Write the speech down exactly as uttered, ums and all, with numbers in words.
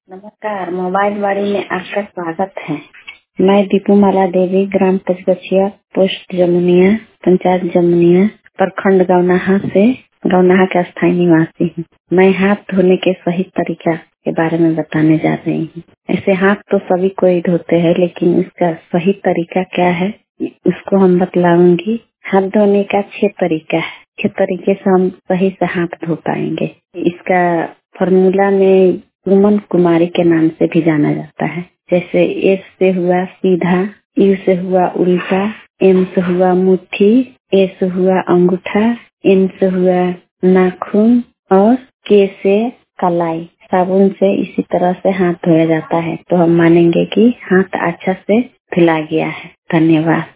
नमस्कार। मोबाइल वाड़ी में आपका स्वागत है। मैं दीपूमाला देवी, ग्राम पचगछिया, पोस्ट जमुनिया, पंचायत जमुनिया, प्रखंड गौनाहा से गौनाहा का स्थायी निवासी हूँ। मैं हाथ धोने के सही तरीका के बारे में बताने जा रही हूँ। ऐसे हाथ तो सभी कोई धोते हैं, लेकिन इसका सही तरीका क्या है उसको हम बतलाऊंगी। हाथ धोने का छह तरीका है। छह तरीके से हम सही से हाथ धो पाएंगे। इसका फॉर्मूला में सुमन कुमारी के नाम से भी जाना जाता है। जैसे एस से हुआ सीधा, यू से हुआ उल्टा, एम से हुआ मुट्ठी, ए से हुआ अंगूठा, एन से हुआ नाखून और के से कलाई। साबुन से इसी तरह से हाथ धोया जाता है, तो हम मानेंगे कि हाथ अच्छा से धुला गया है। धन्यवाद।